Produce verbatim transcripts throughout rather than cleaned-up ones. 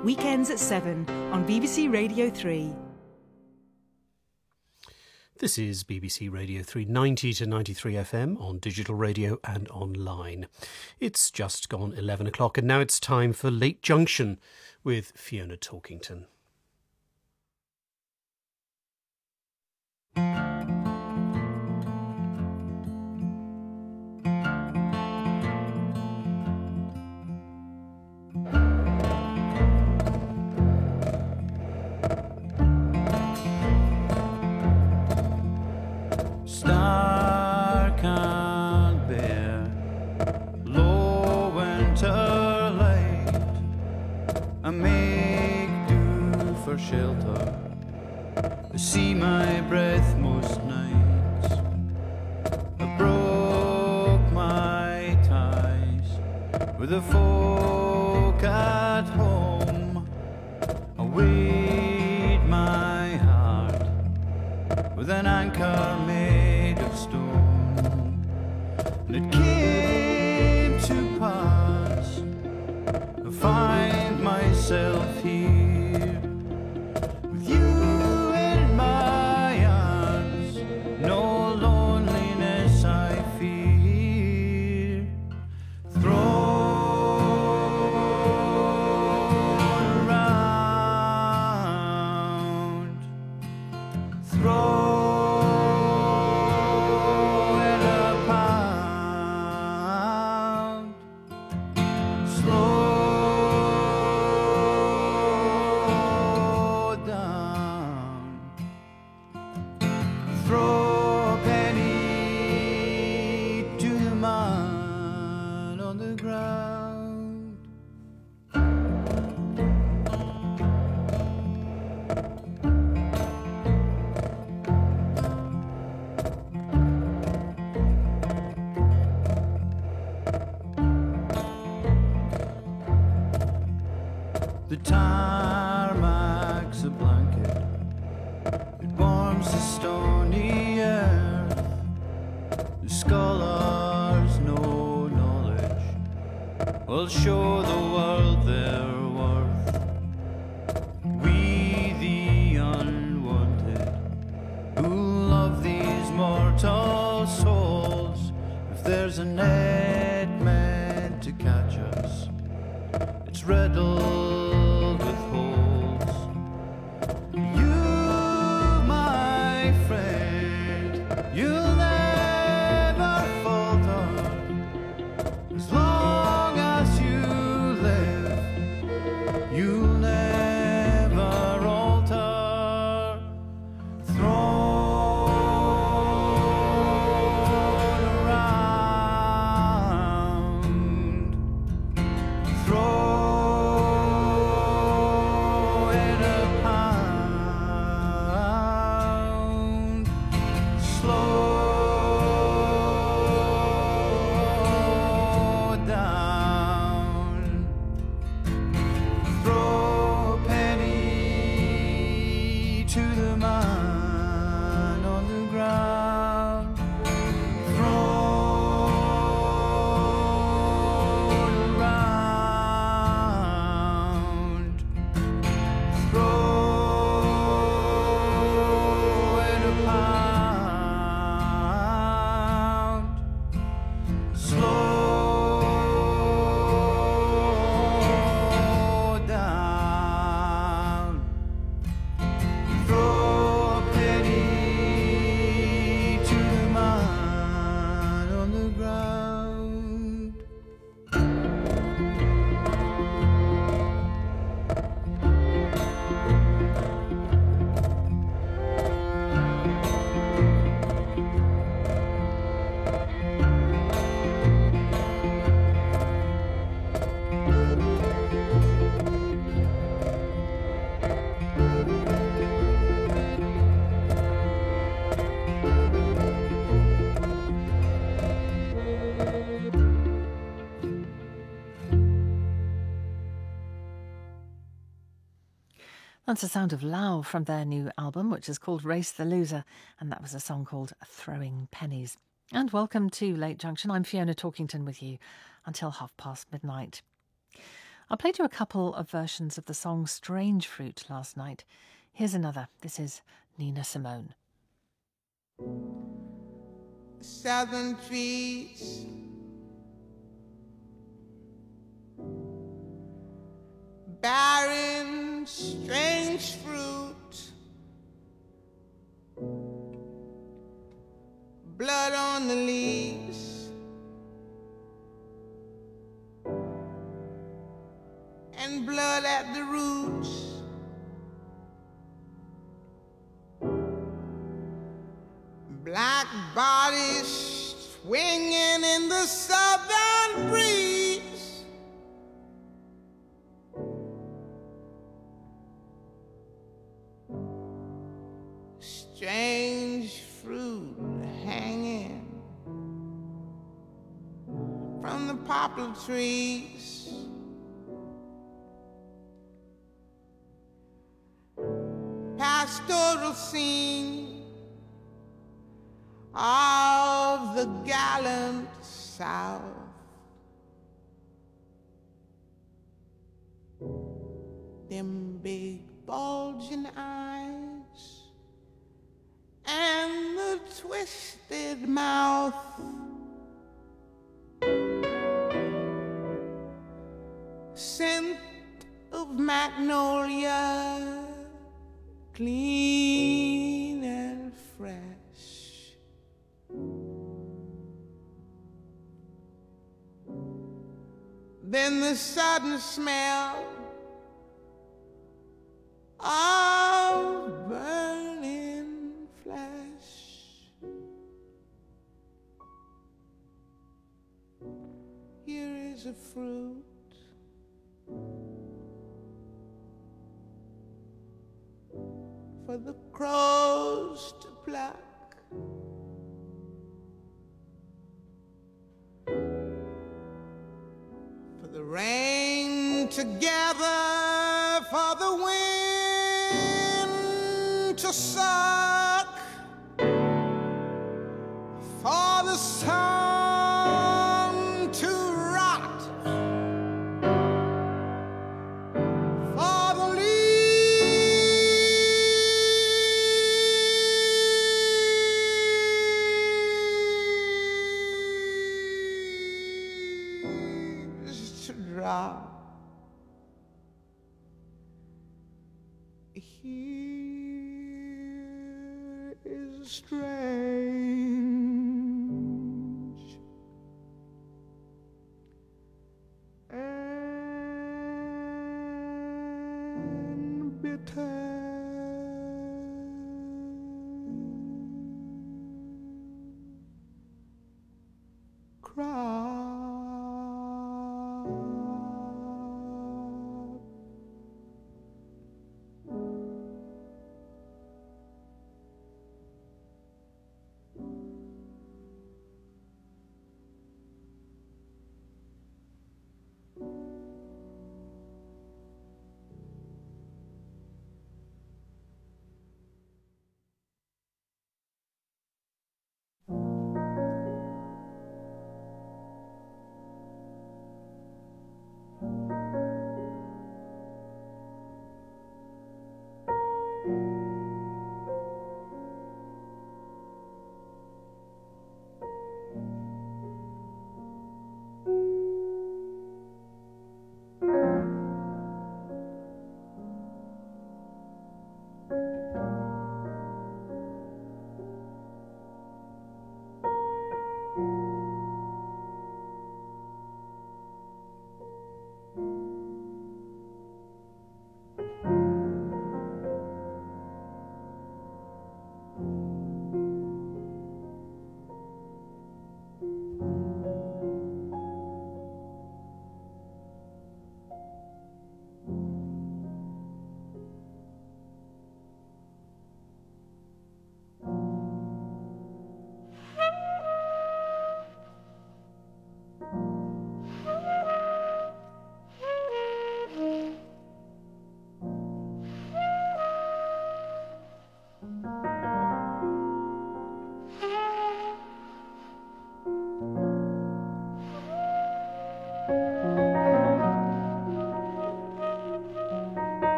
weekends at seven on B B C Radio three. This is B B C Radio three, ninety to ninety-three F M on digital radio and online. It's just gone eleven o'clock and now it's time for Late Junction with Fiona Talkington. Star can't bear low winter light. I make do for shelter. I see my breath most nights. I broke my ties with the folk at home. I weighed my heart with an anchor made of stone, and it came to pass I find myself here with you in my arms. No loneliness I fear. Thrown around, thrown the tarmac's a blanket, it warms the stony earth. The scholars know knowledge will show the world their worth. We the unwanted who love these mortal souls, if there's a net meant to catch us, it's riddled with holes. You, my friend, you'll never falter as long as you live. You'll never alter. Thrown around, thrown That's the sound of Lau from their new album, which is called Race the Loser, and that was a song called Throwing Pennies. And welcome to Late Junction. I'm Fiona Talkington with you until half past midnight. I played you a couple of versions of the song Strange Fruit last night. Here's another. This is Nina Simone. Southern trees, barren, strange fruit, blood on the leaves, and blood at the roots. Black bodies swinging in the southern breeze. Strange fruit hanging from the poplar trees. Pastoral scene of the gallant South. Them big bulging eyes and the twisted mouth. Scent of magnolia, clean and fresh. Then the sudden smell of burning flesh. Here is a fruit for the crows to pluck. The rain together for the wind to suck, for the sun to rot, for the leaves to drop. Here is strange and bitter. Cry.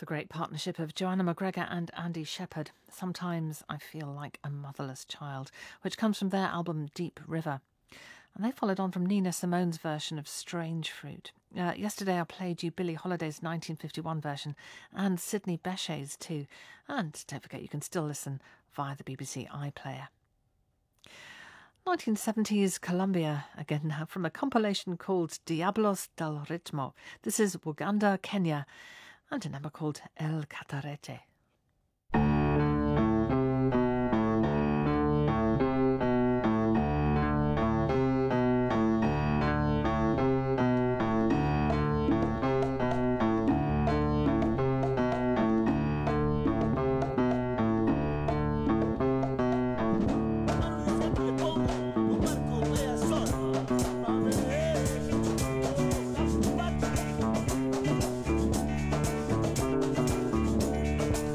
The great partnership of Joanna McGregor and Andy Shepherd, Sometimes I Feel Like a Motherless Child, which comes from their album Deep River. And they followed on from Nina Simone's version of Strange Fruit. Uh, yesterday I played you Billie Holiday's nineteen fifty-one version and Sidney Bechet's too. And don't forget you can still listen via the B B C iPlayer. nineteen seventies Colombia, again now from a compilation called Diablos del Ritmo. This is Uganda, Kenya, and a number called El Catarete. Thank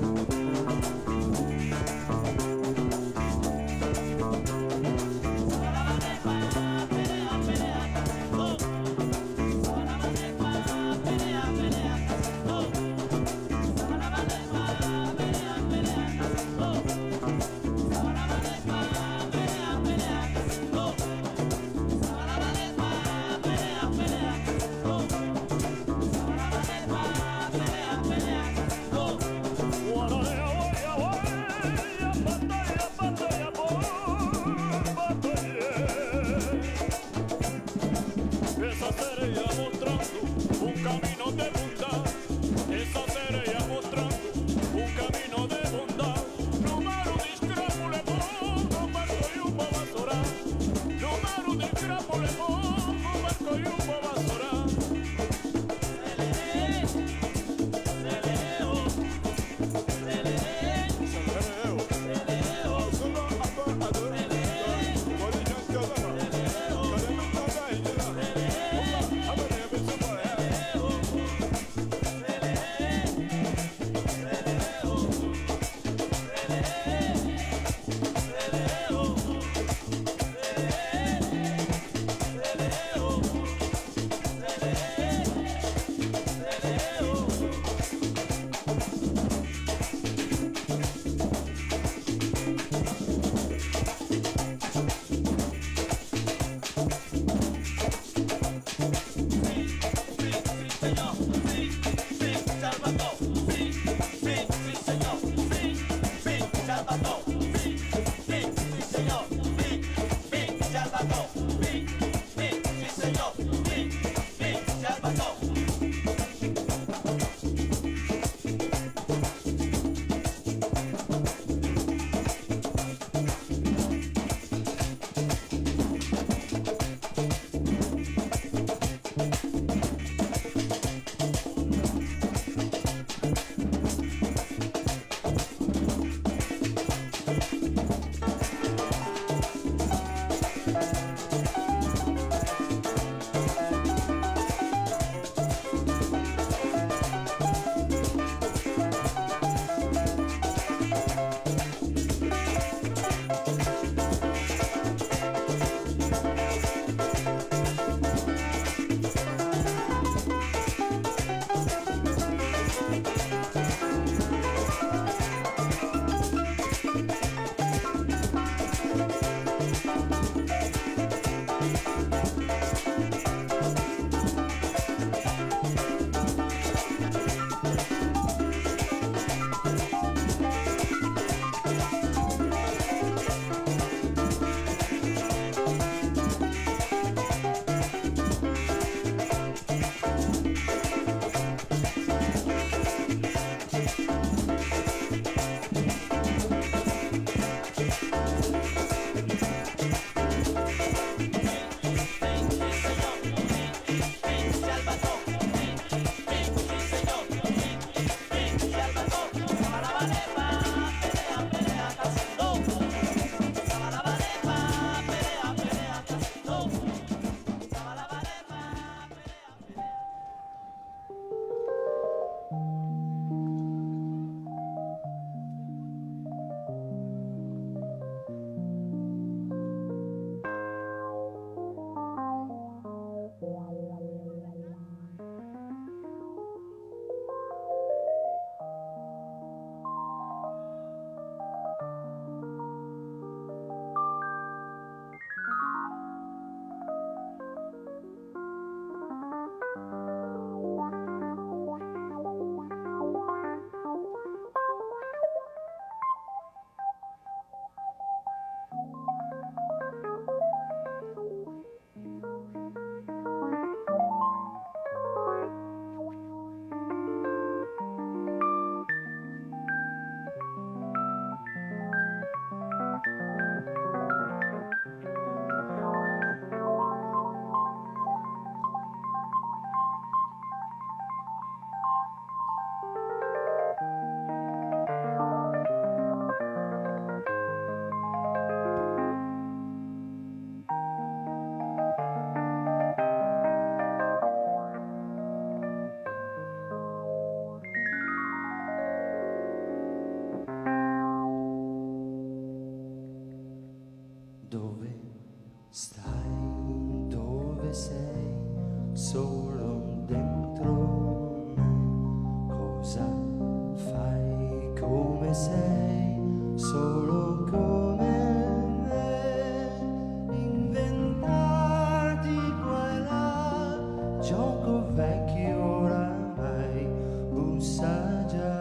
sei solo come me, inventarti qua e là, gioco vecchio oramai, bussa già.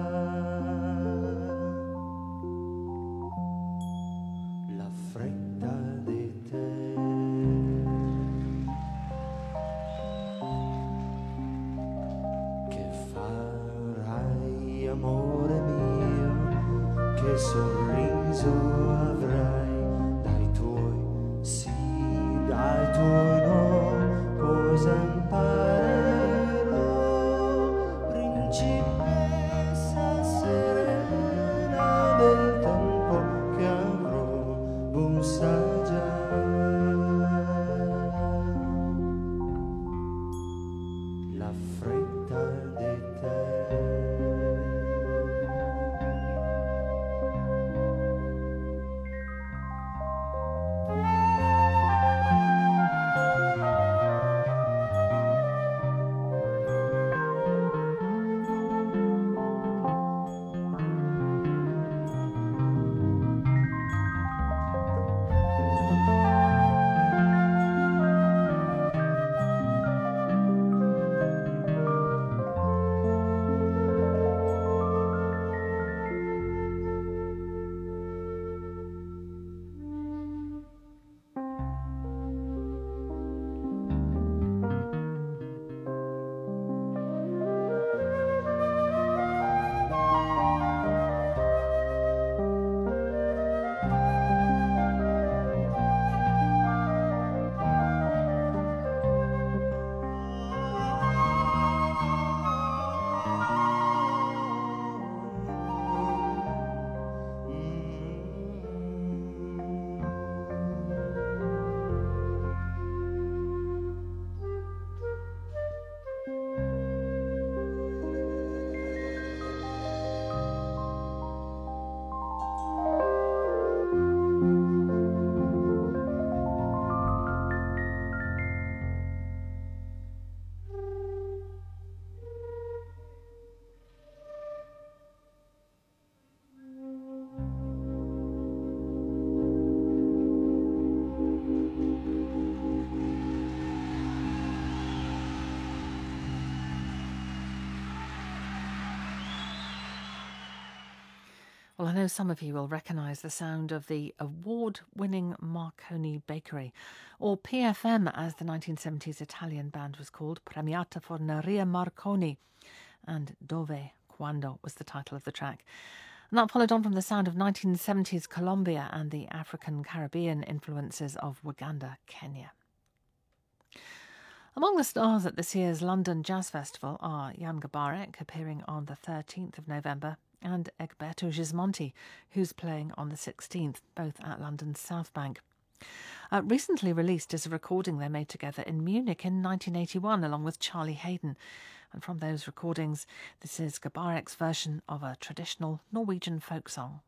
La fretta di te, che farai, amore mio, che sorriso avrai dai tuoi sì, dai tuoi no, cosa imparerò, principessa serena del tempo che avrò, bussa già. La fretta di te. Well, I know some of you will recognise the sound of the award-winning Marconi Bakery, or P F M as the nineteen seventies Italian band was called, Premiata Forneria Marconi, and Dove Quando was the title of the track. And that followed on from the sound of nineteen seventies Colombia and the African Caribbean influences of Waganda, Kenya. Among the stars at this year's London Jazz Festival are Jan Garbarek, appearing on the thirteenth of November, and Egberto Gismonti, who's playing on the sixteenth, both at London's South Bank. Uh, recently released is a recording they made together in Munich in nineteen eighty-one, along with Charlie Hayden. And from those recordings, this is Garbarek's version of a traditional Norwegian folk song.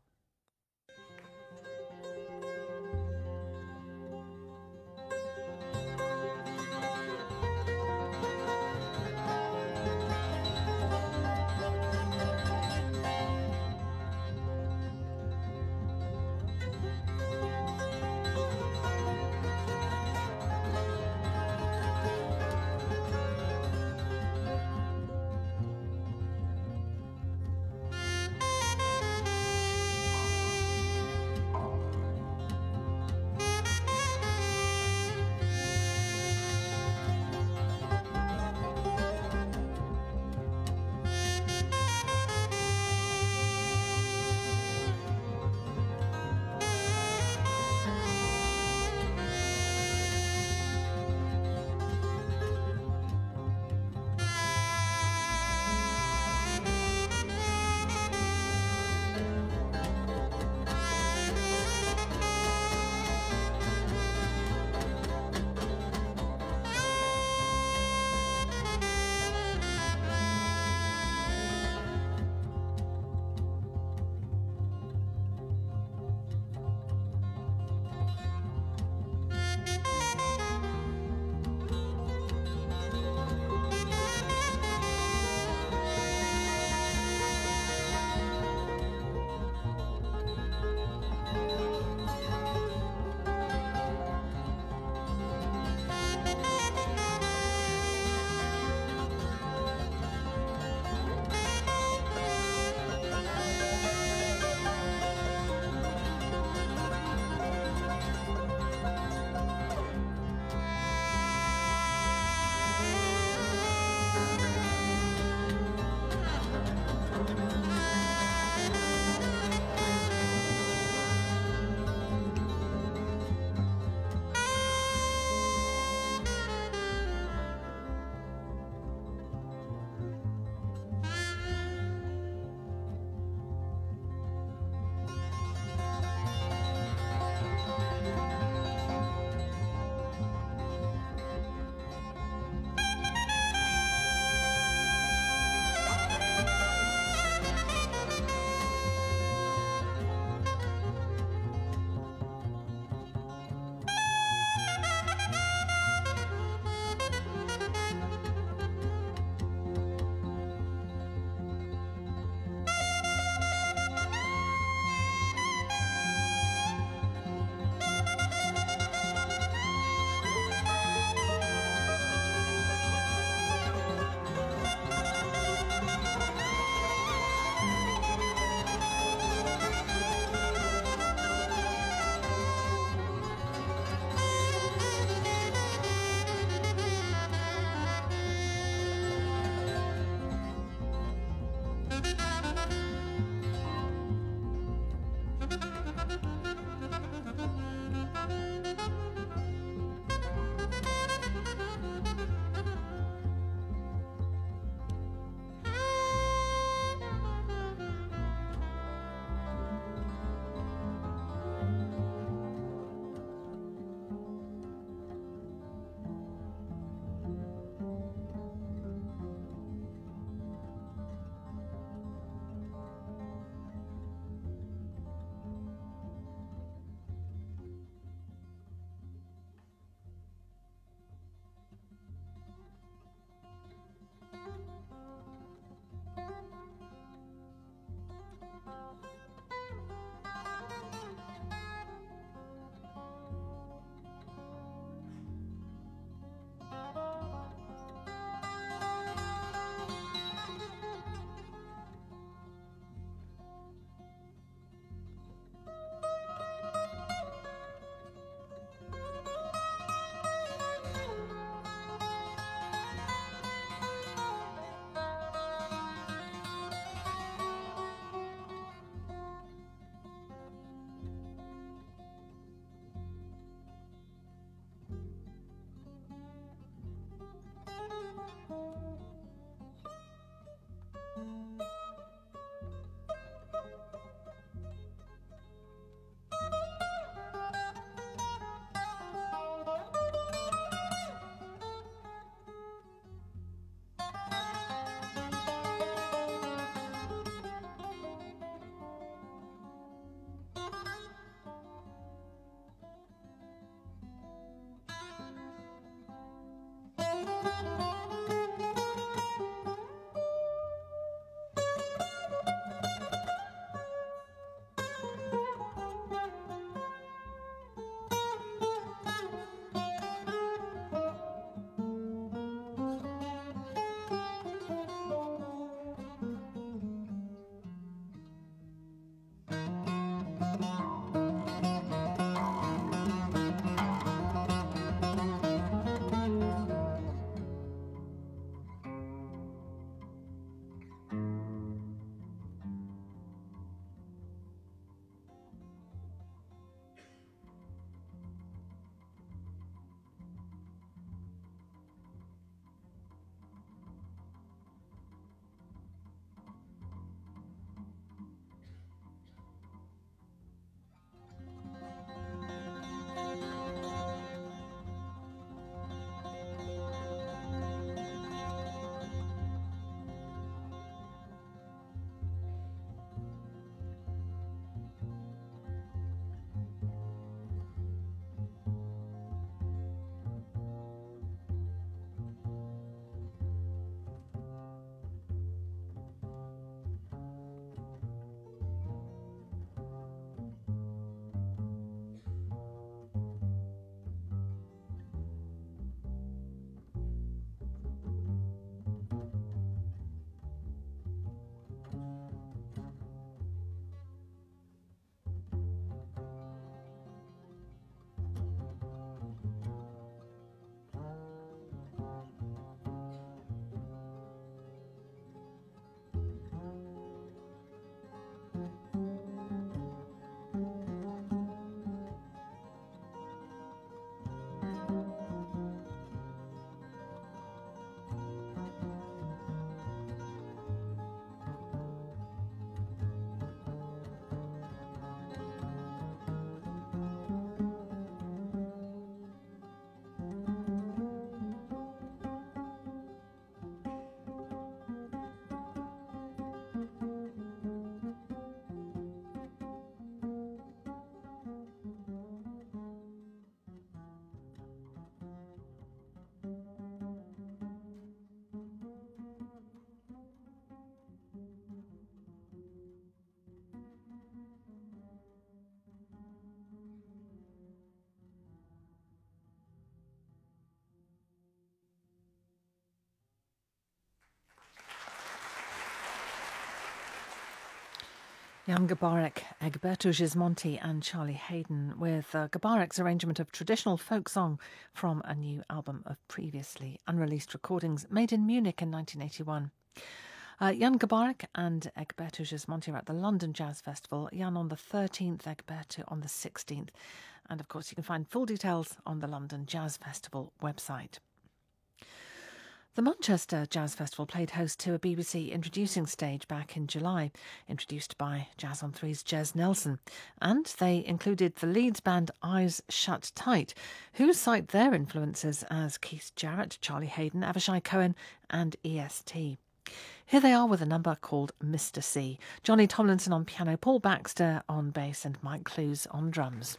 Jan Gabarek, Egberto Gismonti and Charlie Hayden with uh, Gabarek's arrangement of traditional folk song from a new album of previously unreleased recordings made in Munich in nineteen eighty-one. Uh, Jan Gabarek and Egberto Gismonti are at the London Jazz Festival, Jan on the thirteenth, Egberto on the sixteenth. And of course you can find full details on the London Jazz Festival website. The Manchester Jazz Festival played host to a B B C introducing stage back in July, introduced by Jazz on three's Jez Nelson, and they included the Leeds band Eyes Shut Tight, who cite their influences as Keith Jarrett, Charlie Hayden, Avishai Cohen and E S T. Here they are with a number called Mister C. Johnny Tomlinson on piano, Paul Baxter on bass and Mike Clues on drums.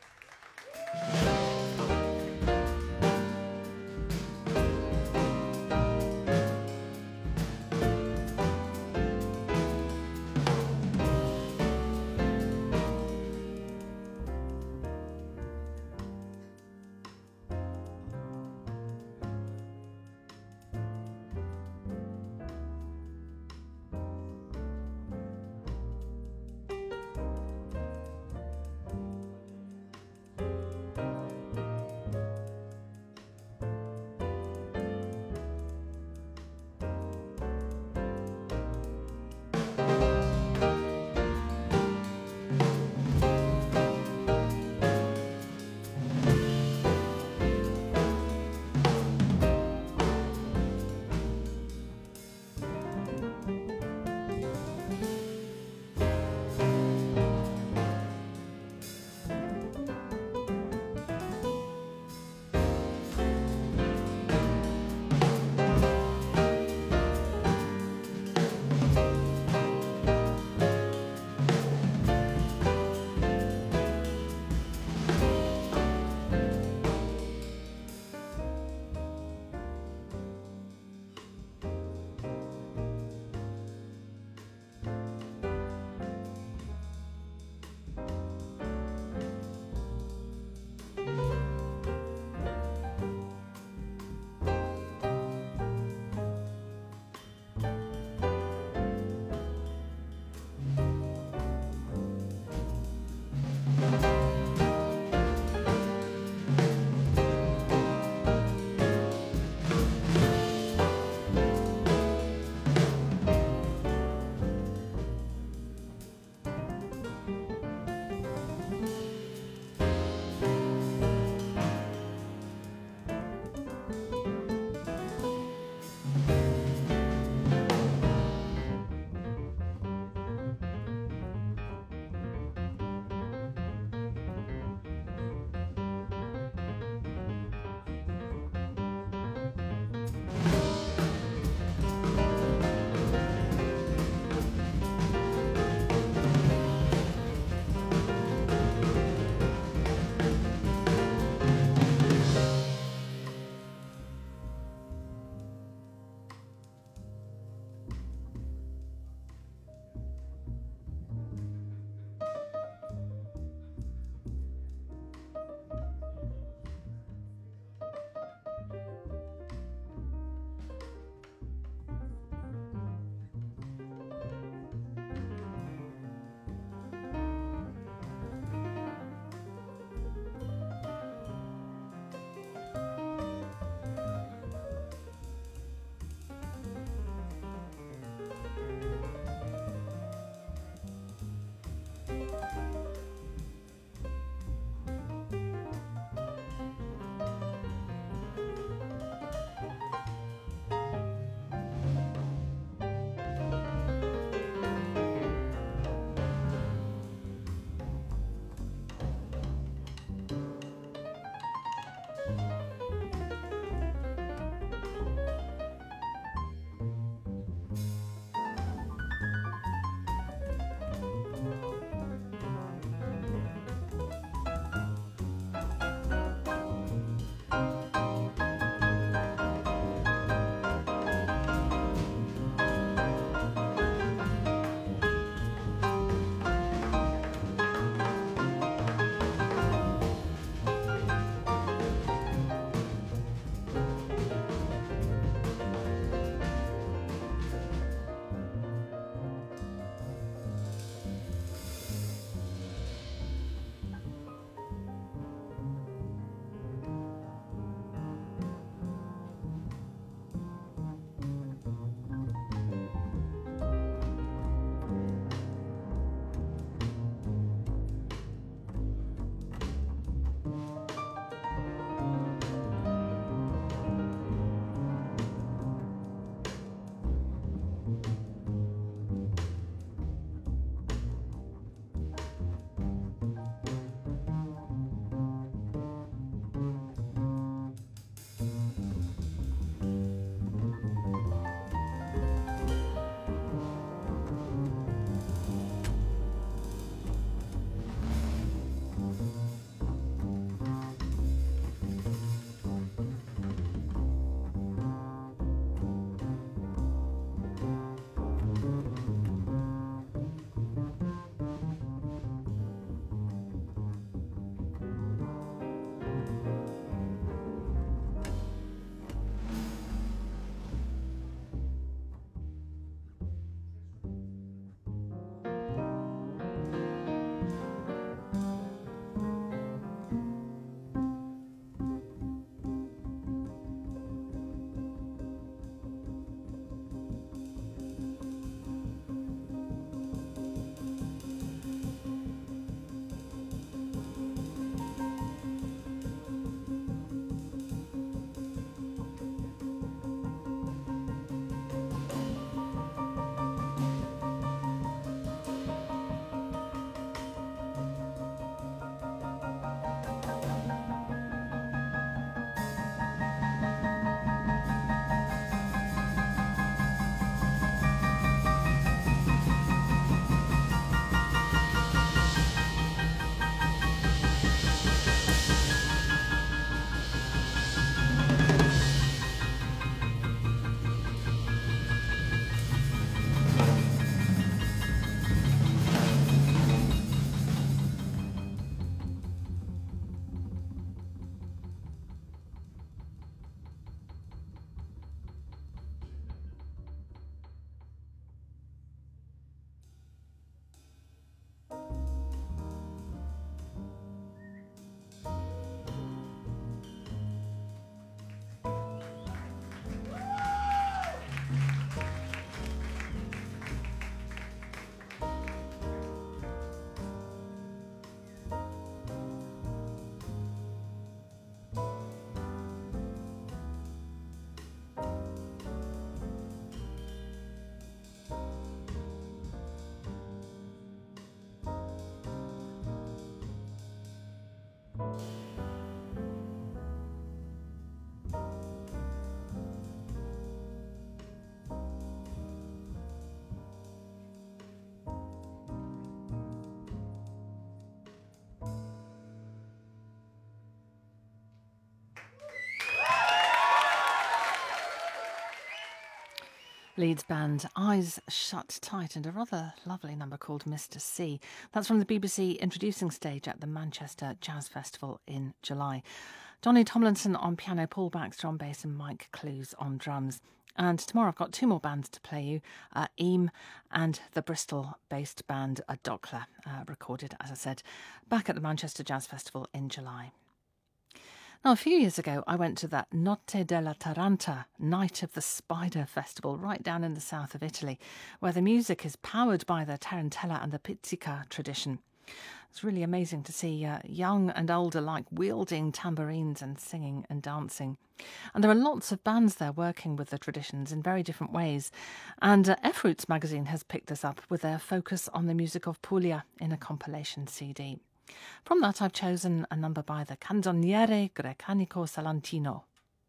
Leeds band Eyes Shut Tight, and a rather lovely number called Mister C. That's from the B B C introducing stage at the Manchester Jazz Festival in July. Johnny Tomlinson on piano, Paul Baxter on bass and Mike Clues on drums. And tomorrow I've got two more bands to play you, uh, Eam and the Bristol-based band Adokla, uh, recorded, as I said, back at the Manchester Jazz Festival in July. Now, a few years ago, I went to that Notte della Taranta, Night of the Spider Festival, right down in the south of Italy, where the music is powered by the tarantella and the pizzica tradition. It's really amazing to see uh, young and old alike wielding tambourines and singing and dancing. And there are lots of bands there working with the traditions in very different ways. And uh, F Roots magazine has picked this up with their focus on the music of Puglia in a compilation C D. From that, I've chosen a number by the Canzoniere Grecanico Salantino.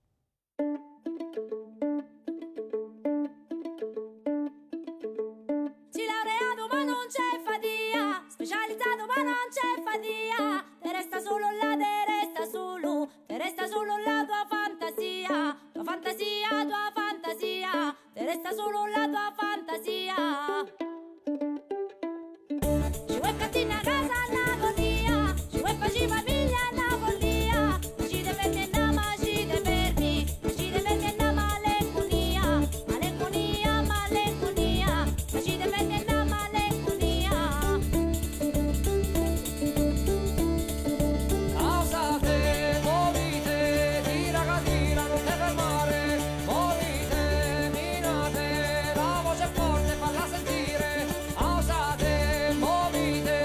Si laureato ma non c'è fatia, specializzato ma non c'è fatia, te resta solo la, te resta solo, te resta solo la tua fantasia, tua fantasia, tua fantasia, te resta solo la tua fantasia. Ci vuoi fatti una casa all'agonia, ci vuoi farci famiglia alla follia, ma ci deve vedere ma ci deve perdi, ma ci deve vedere malinconia, malinconia, malinconia, ma ci deve vedere malinconia. Alzate, muovite, tira catira, non te fermare, muovite, minate, la voce è forte, falla sentire. Alzate, muovite,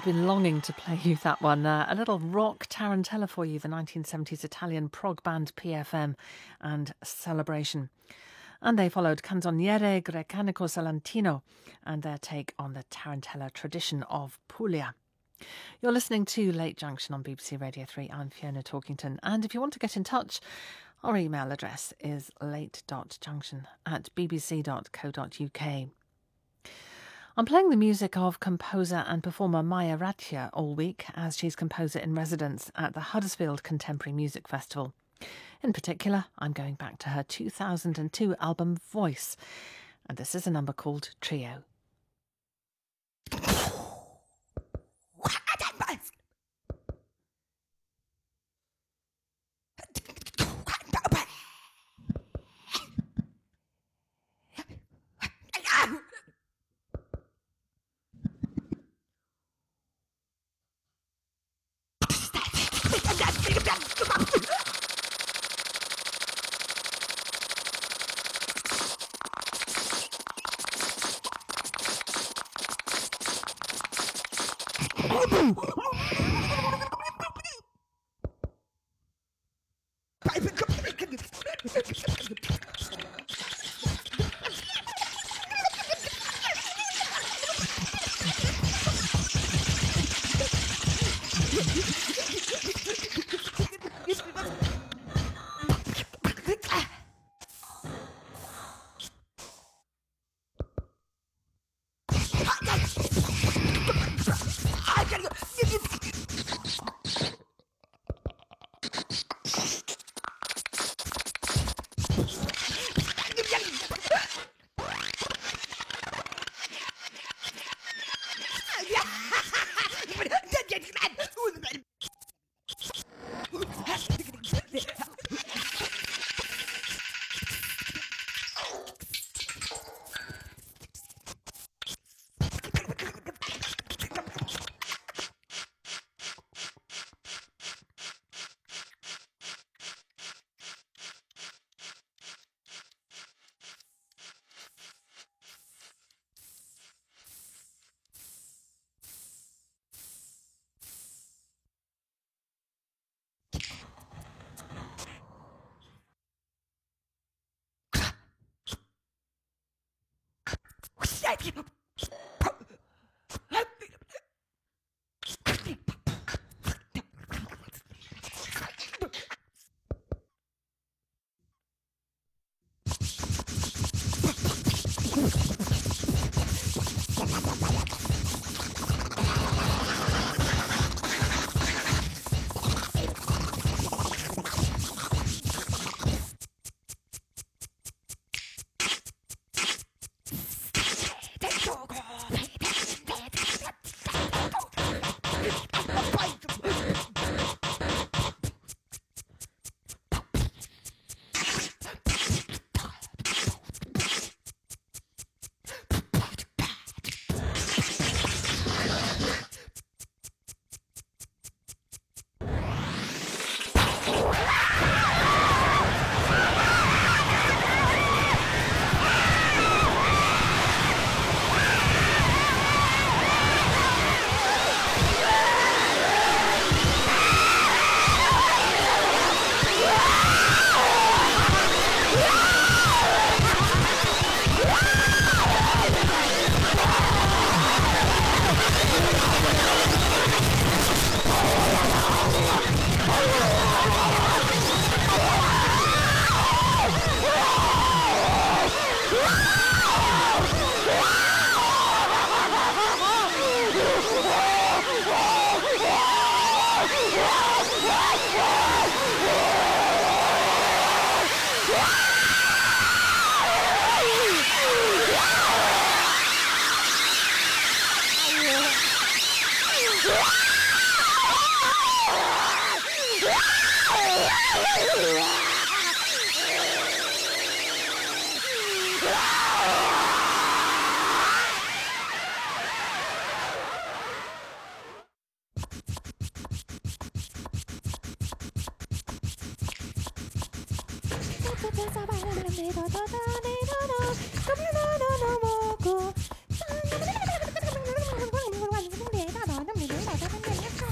been longing to play you that one. Uh, a little rock tarantella for you, the nineteen seventies Italian prog band P F M and Celebration. And they followed Canzoniere Grecanico Salentino and their take on the tarantella tradition of Puglia. You're listening to Late Junction on B B C Radio three. I'm Fiona Talkington. And if you want to get in touch, our email address is late dot junction at b b c dot co dot u k. I'm playing the music of composer and performer Maya Ratia all week, as she's composer in residence at the Huddersfield Contemporary Music Festival. In particular, I'm going back to her two thousand two album Voice, and this is a number called Trio.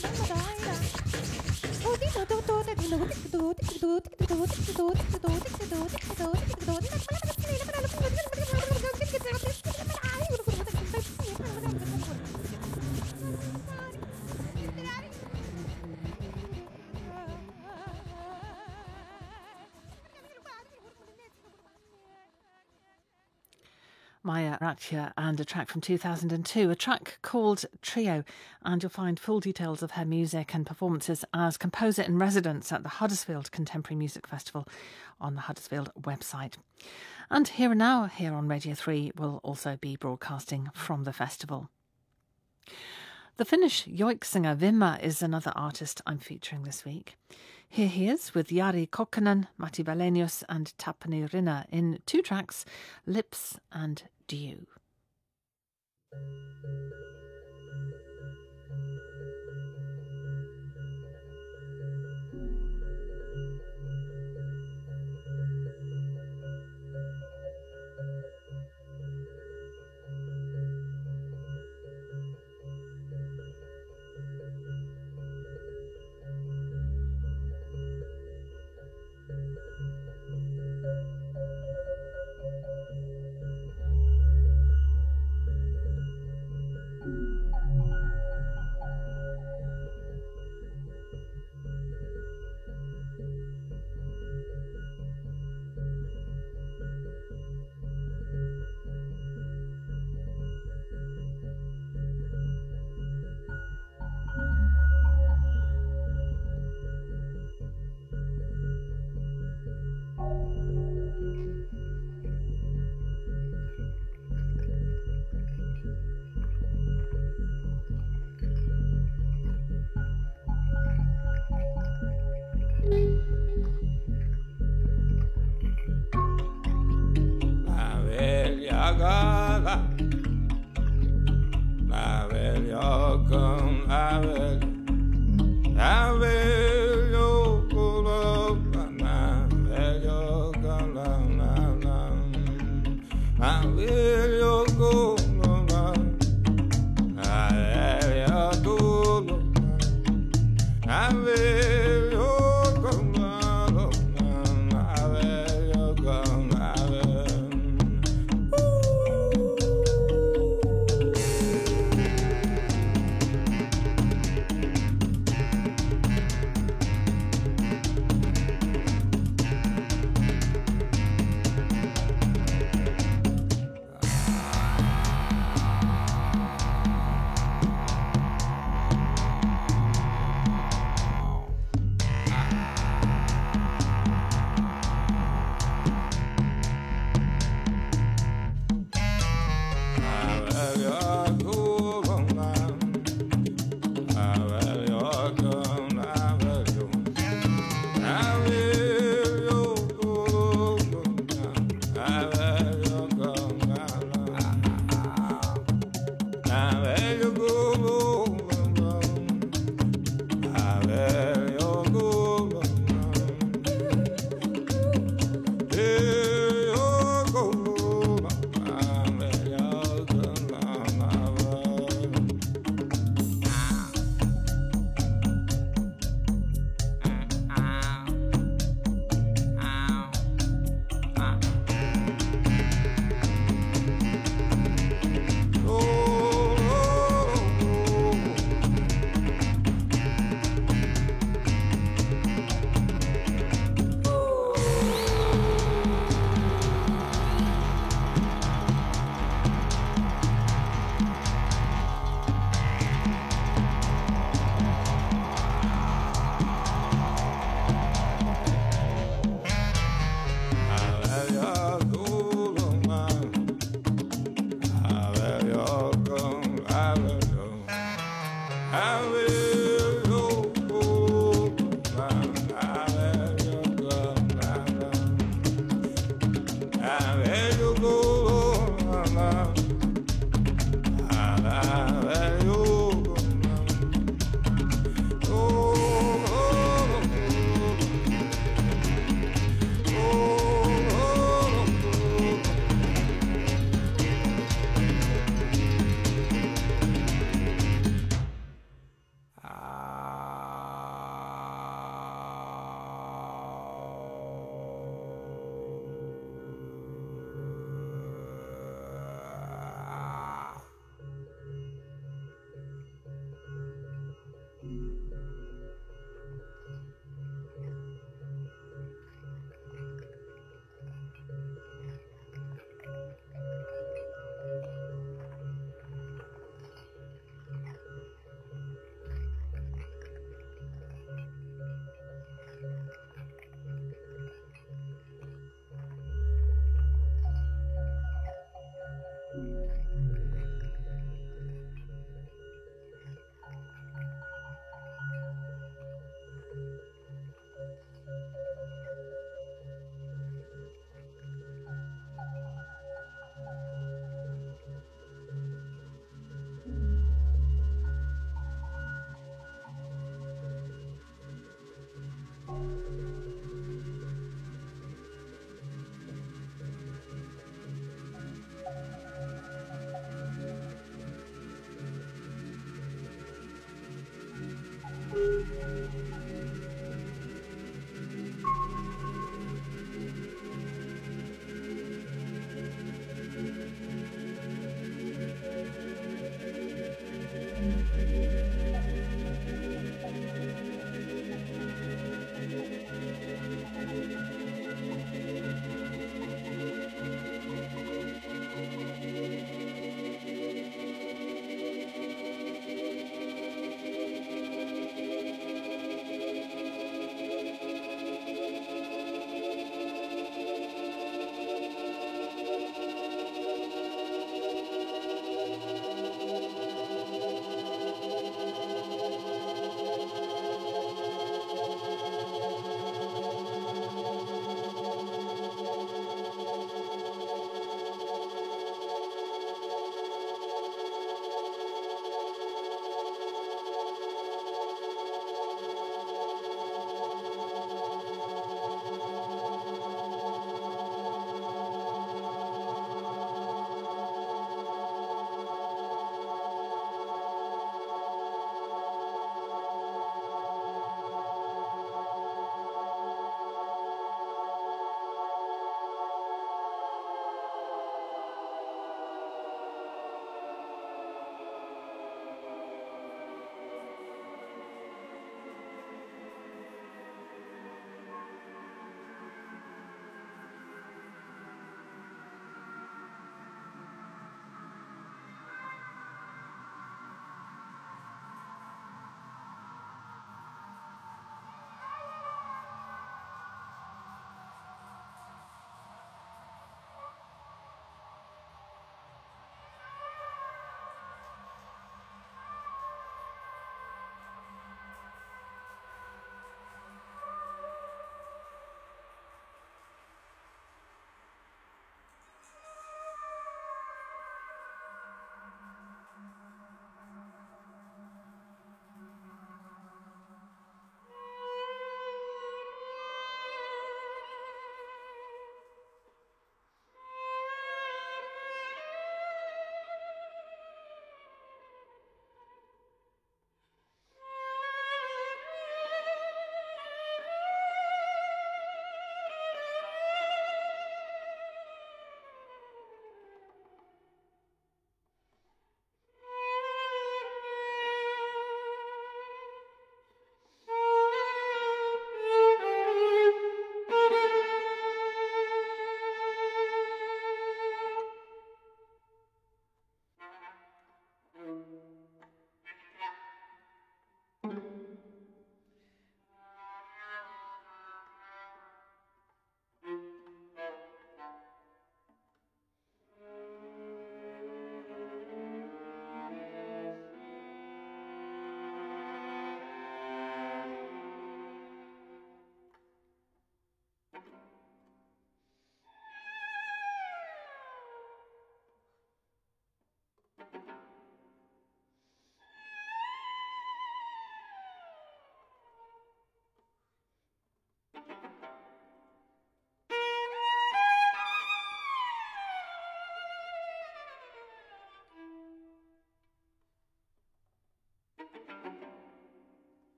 Maya Rakhya and a track from two thousand two, a track called Trio, and you'll find full details of her music and performances as composer in residence at the Huddersfield Contemporary Music Festival on the Huddersfield website. And Here and Now, here on Radio three, will also be broadcasting from the festival. The Finnish yoik singer Vimma is another artist I'm featuring this week. Here he is with Jari Kokkonen, Matti Valenius and Tapani Rinna in two tracks, Lips and Dew.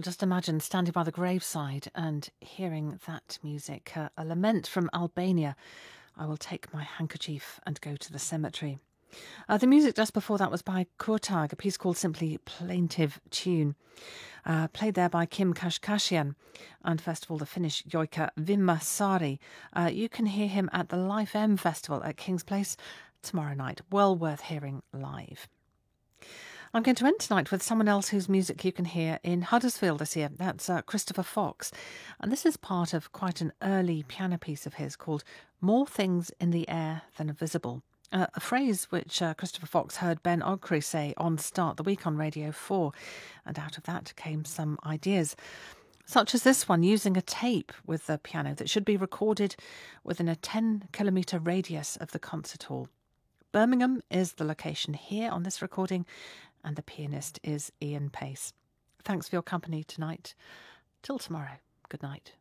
Just imagine standing by the graveside and hearing that music, uh, a lament from Albania. I will take my handkerchief and go to the cemetery. Uh, the music just before that was by Kurtag, a piece called simply Plaintive Tune, uh, played there by Kim Kashkashian, and first of all the Finnish Joika Vimmasari. Uh, you can hear him at the Life M Festival at King's Place tomorrow night. Well worth hearing live. I'm going to end tonight with someone else whose music you can hear in Huddersfield this year. That's uh, Christopher Fox. And this is part of quite an early piano piece of his called More Things in the Air Than Are Visible. Uh, a phrase which uh, Christopher Fox heard Ben Ogry say on Start the Week on Radio four. And out of that came some ideas, such as this one, using a tape with the piano that should be recorded within a ten kilometre radius of the concert hall. Birmingham is the location here on this recording, and the pianist is Ian Pace. Thanks for your company tonight. Till tomorrow, good night.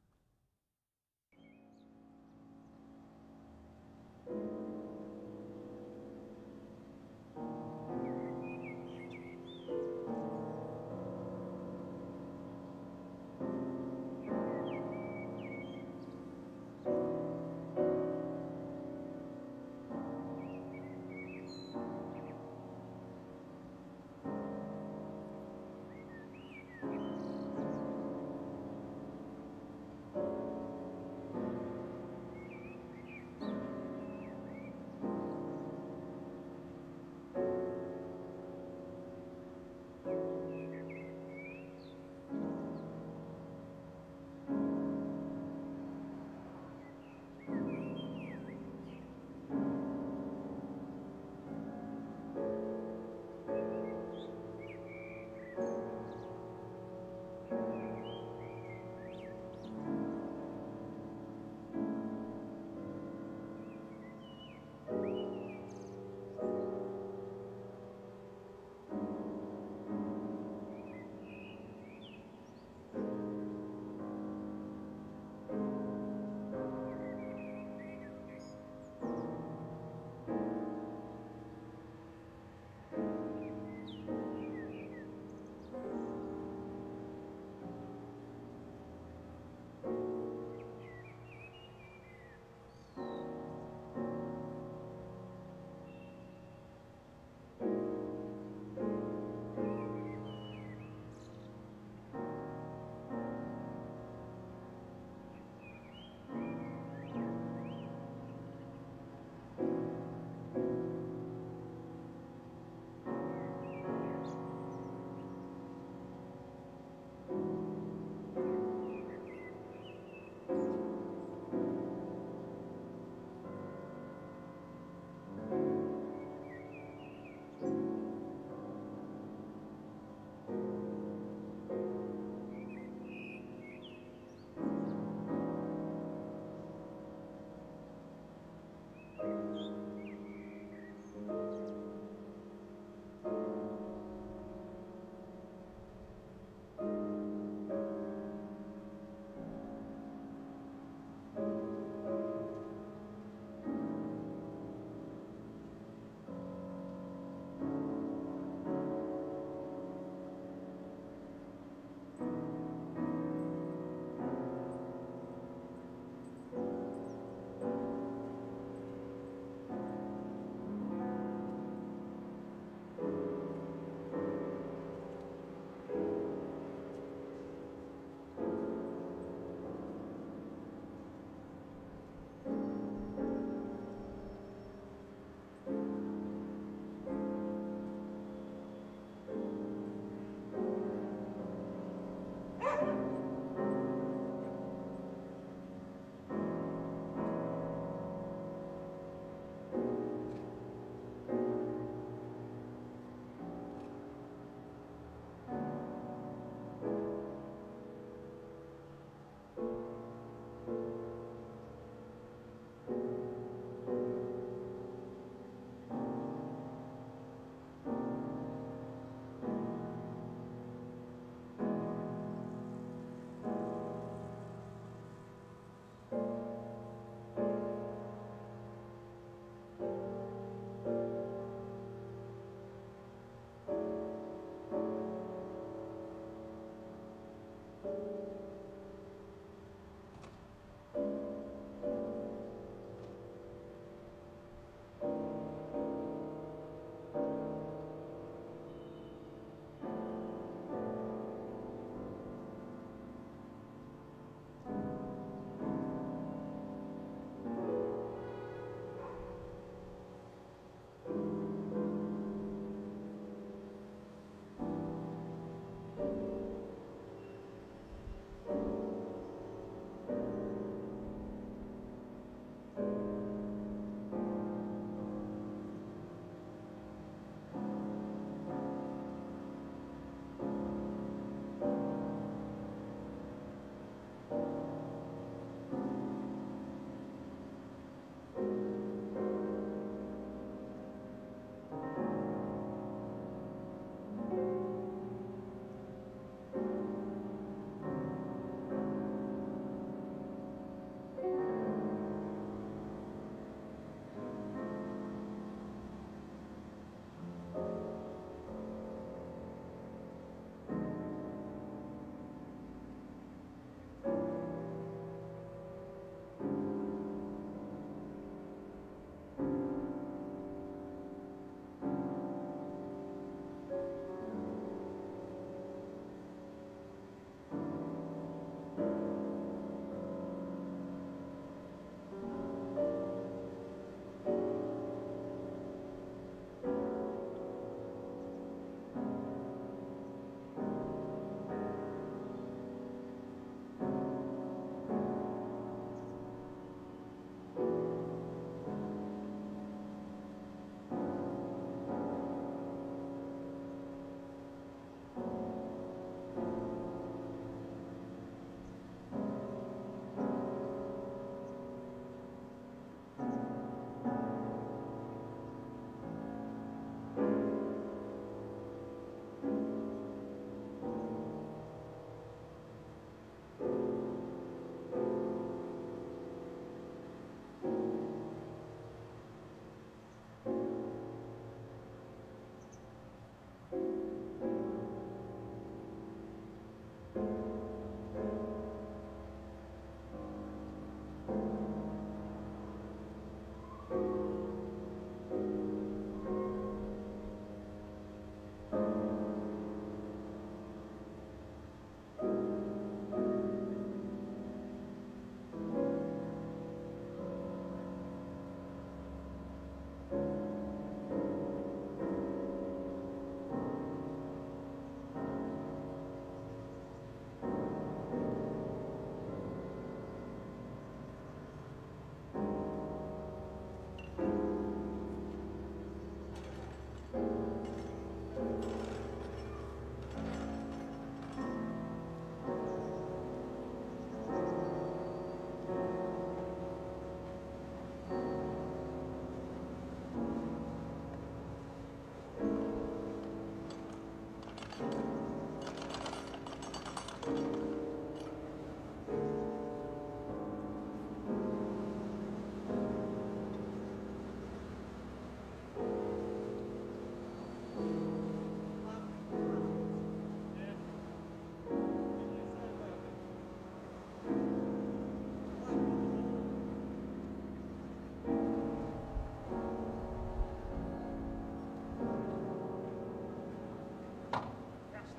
Yes.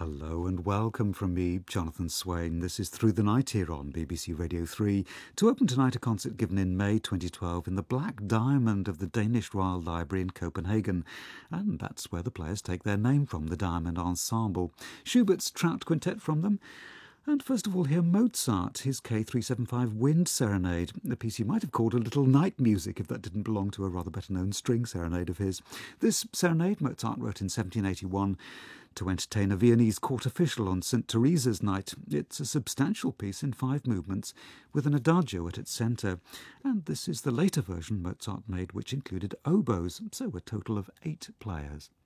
Hello and welcome from me, Jonathan Swain. This is Through the Night here on B B C Radio three. To open tonight, a concert given in May twenty twelve in the Black Diamond of the Danish Royal Library in Copenhagen. And that's where the players take their name from, the Diamond Ensemble. Schubert's Trout Quintet from them. And first of all, hear Mozart, his K three seventy-five Wind Serenade, a piece you might have called a little night music if that didn't belong to a rather better-known string serenade of his. This serenade Mozart wrote in seventeen eighty-one to entertain a Viennese court official on Saint Teresa's night. It's a substantial piece in five movements with an adagio at its centre. And this is the later version Mozart made, which included oboes, so a total of eight players.